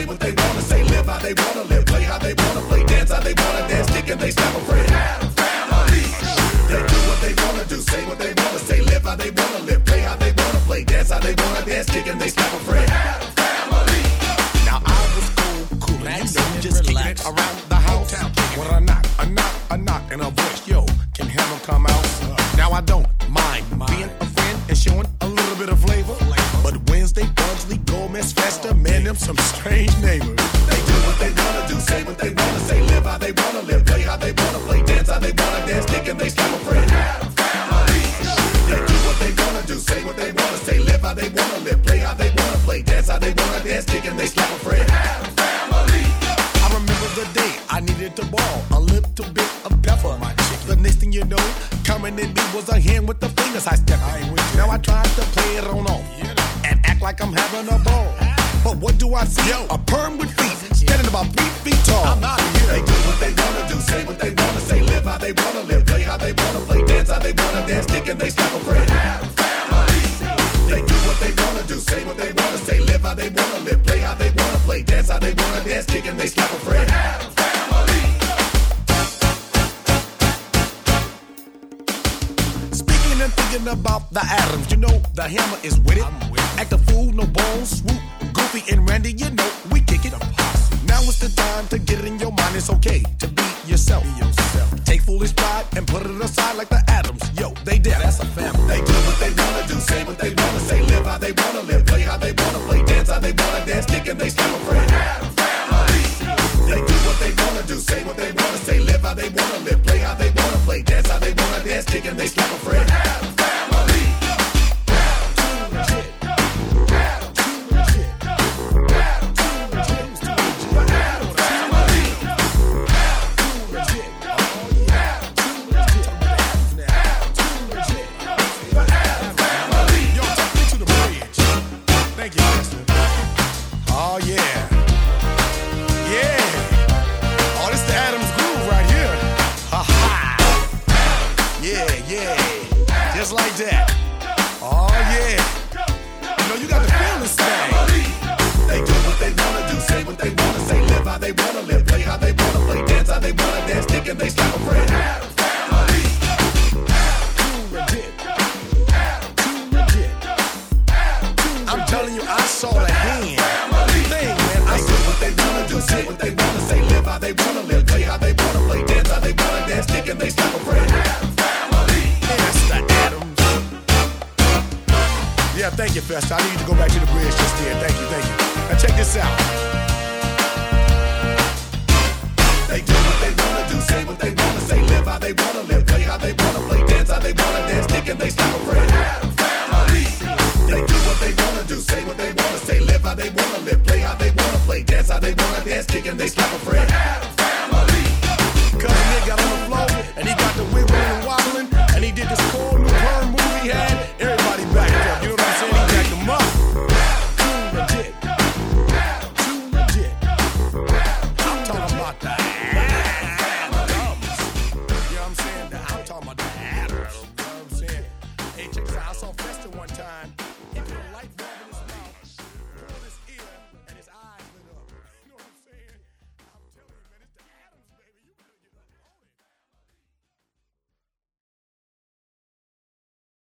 say what they wanna say, live how they wanna live, play how they wanna play, dance how they wanna dance, kick and they step a friend. Family. They do what they wanna do, say what they wanna say, live how they wanna live, play how they wanna play, dance how they wanna dance, kick and they step a friend. Family. Now I was cool, you know, just kicking it around the house. When I knock, and a voice, yo, can heaven come out? Now I don't mind being a friend and showing a little bit of flavor. But Wednesday, Pugsley, Gomez, Festa, man, them some strange neighbors. They do what they wanna do, say what they wanna say, live how they wanna live, play how they wanna play, dance how they wanna dance, kick and they step a friend. Family. They do what they wanna do, say what they wanna say, live how they wanna live, play how they wanna play, dance how they wanna dance, kick and they step a friend. Family. I remember the day I needed to ball a little bit of pepper. My chick. The next thing you know, coming in me was a hand with the fingers I stepped in. Now I tried to play it on off and act like I'm having a ball. But what do I see? A perm with feet, standing about 3 feet tall. I'm out of here. They do what they wanna do, say what they wanna say, live how they wanna live, play how they wanna play, dance how they wanna dance, kick and they step a friend. Family. They do what they wanna do, say what they wanna say, live how they wanna live, play how they wanna play, dance how they wanna dance, kick and they step a friend. Family. Speaking and thinking about the Adams, you know the hammer is with it. Act a fool, no bones, swoop, Goofy and Randy, you know we kick it. Now it's the time to get it in your mind. It's okay to be yourself. Take foolish pride and put it aside like the Adams. Yo, they did. That's a family. They do what they wanna do, say what they wanna say, live how they wanna live, play how they wanna play, dance how they wanna dance, kick and they step a friend. Family. They do what they wanna do, say what they wanna say, live how they wanna live, play how they wanna play, dance how they wanna dance, kick and they step a friend. Family. Oh yeah, yeah. Oh, this the Adams groove right here. Ha ha. Yeah. Just like that. Oh yeah. You know you got to feel this thing. They do what they wanna do, say what they wanna say, live how they wanna live, play how they wanna play, dance how they wanna dance, kick and they step a friend. Family. I'm telling you, I saw the hand. Thing, man. They do what they wanna do, say what they wanna say, live how they wanna live, play how they wanna play, dance how they wanna dance, kick and they step a friend. Family. That's the Adams. Yeah, thank you, Festa. I need to go back to the bridge just there. Thank you. Now check this out. They do what they wanna do, say what they wanna say, live how they wanna live, play how they wanna play, dance how they wanna dance, kick and they step a friend.